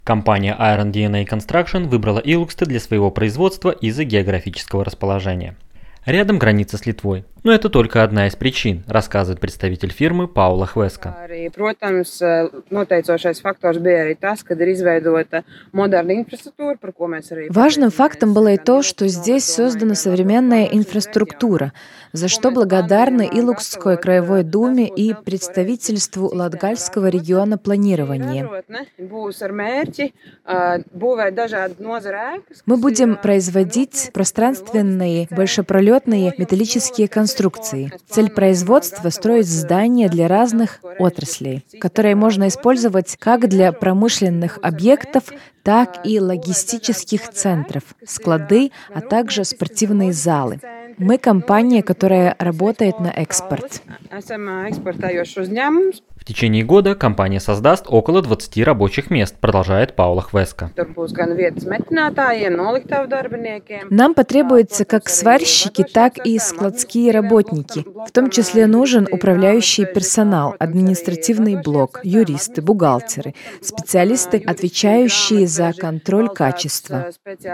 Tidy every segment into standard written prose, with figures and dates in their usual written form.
Компания Iron DNA Construction выбрала Илуксты для своего производства из-за географического расположения. Рядом граница с Литвой. Но это только одна из причин, рассказывает представитель фирмы Паула Хвеска. Важным фактом было и то, что здесь создана современная инфраструктура, за что благодарны Илукской краевой думе и представительству Латгальского региона планирования. Мы будем производить пространственные, большепролетные металлические конструкции. Цель производства — строить здания для разных отраслей, которые можно использовать как для промышленных объектов, так и логистических центров, склады, а также спортивные залы. Мы компания, которая работает на экспорт. В течение года компания создаст около 20 рабочих мест, продолжает Паула Хвеска. Нам потребуется как сварщики, так и складские работники. В том числе нужен управляющий персонал, административный блок, юристы, бухгалтеры, специалисты, отвечающие за контроль качества.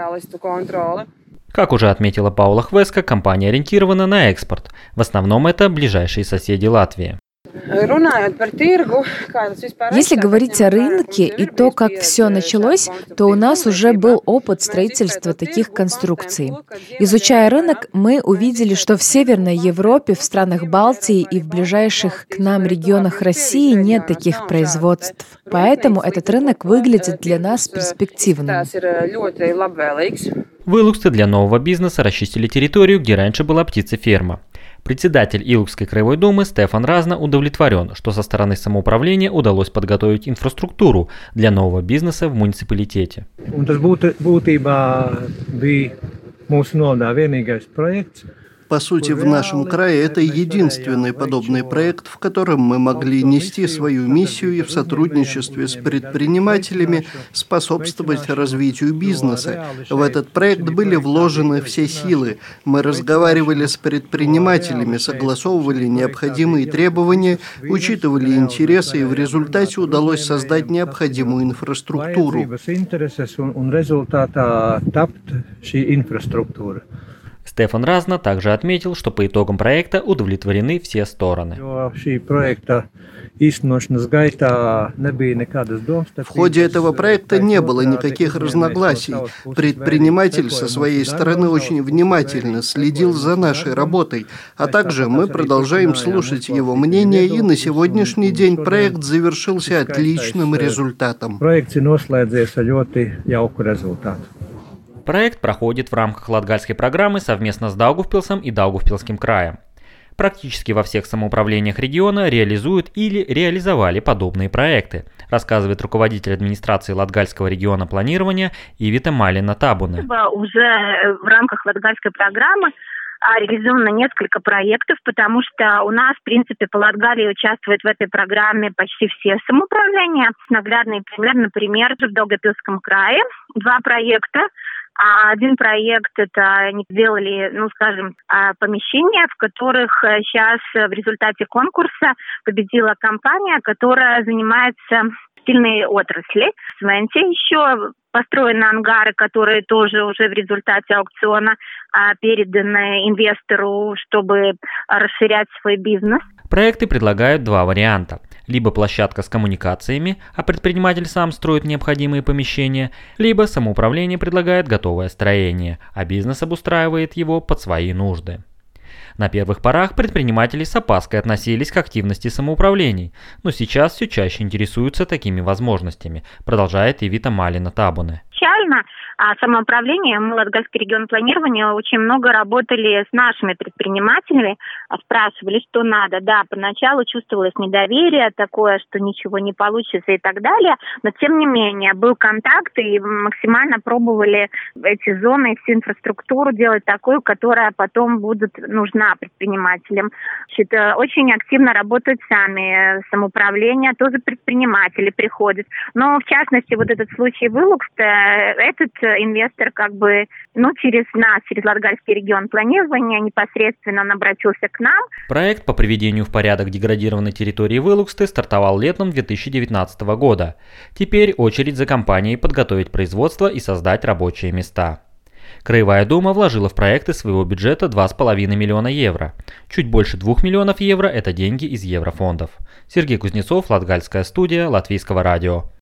Как уже отметила Паула Хвеска, компания ориентирована на экспорт. В основном это ближайшие соседи Латвии. Если говорить о рынке и то, как все началось, то у нас уже был опыт строительства таких конструкций. Изучая рынок, мы увидели, что в Северной Европе, в странах Балтии и в ближайших к нам регионах России нет таких производств. Поэтому этот рынок выглядит для нас перспективным. В Илуксте для нового бизнеса расчистили территорию, где раньше была птицеферма. Председатель Илукской краевой думы Стефан Разна удовлетворен, что со стороны самоуправления удалось подготовить инфраструктуру для нового бизнеса в муниципалитете. По сути, в нашем крае это единственный подобный проект, в котором мы могли нести свою миссию и в сотрудничестве с предпринимателями способствовать развитию бизнеса. В этот проект были вложены все силы. Мы разговаривали с предпринимателями, согласовывали необходимые требования, учитывали интересы, и в результате удалось создать необходимую инфраструктуру. Стефан Разна также отметил, что по итогам проекта удовлетворены все стороны. В ходе этого проекта не было никаких разногласий. Предприниматель со своей стороны очень внимательно следил за нашей работой, а также мы продолжаем слушать его мнение, и на сегодняшний день проект завершился отличным результатом. Проект проходит в рамках латгальской программы совместно с Даугавпилсом и Даугавпилским краем. Практически во всех самоуправлениях региона реализуют или реализовали подобные проекты, рассказывает руководитель администрации Латгальского региона планирования Ивита Малина Табуне. Уже в рамках латгальской программы реализовано несколько проектов, потому что у нас, в принципе, по Латгалии участвуют в этой программе почти все самоуправления. Наглядный пример, например, в Даугавпилском крае 2 проекта. Один проект — это они сделали, помещения, в которых сейчас в результате конкурса победила компания, которая занимается текстильной отрасли. В Свенте еще построены ангары, которые тоже уже в результате аукциона переданы инвестору, чтобы расширять свой бизнес. Проекты предлагают 2 варианта. Либо площадка с коммуникациями, а предприниматель сам строит необходимые помещения, либо самоуправление предлагает готовое строение, а бизнес обустраивает его под свои нужды. На первых порах предприниматели с опаской относились к активности самоуправлений, но сейчас все чаще интересуются такими возможностями, продолжает Ивита Малина Табуне. Изначально самоуправление, мы, Латгальский регион планирования, очень много работали с нашими предпринимателями, спрашивали, что надо. Да, поначалу чувствовалось недоверие такое, что ничего не получится и так далее, но тем не менее был контакт, и максимально пробовали эти зоны, всю инфраструктуру делать такую, которая потом будет нужна предпринимателям. Очень активно работают сами самоуправления, тоже предприниматели приходят. Но в частности, вот этот случай в Илуксте, этот инвестор через нас, через Латгальский регион планирования, непосредственно он обратился к нам. Проект по приведению в порядок деградированной территории в Илуксте стартовал летом 2019 года. Теперь очередь за компанией подготовить производство и создать рабочие места. Краевая дума вложила в проект из своего бюджета 2,5 миллиона евро. Чуть больше 2 миллионов евро – это деньги из еврофондов. Сергей Кузнецов, Латгальская студия, Латвийского радио.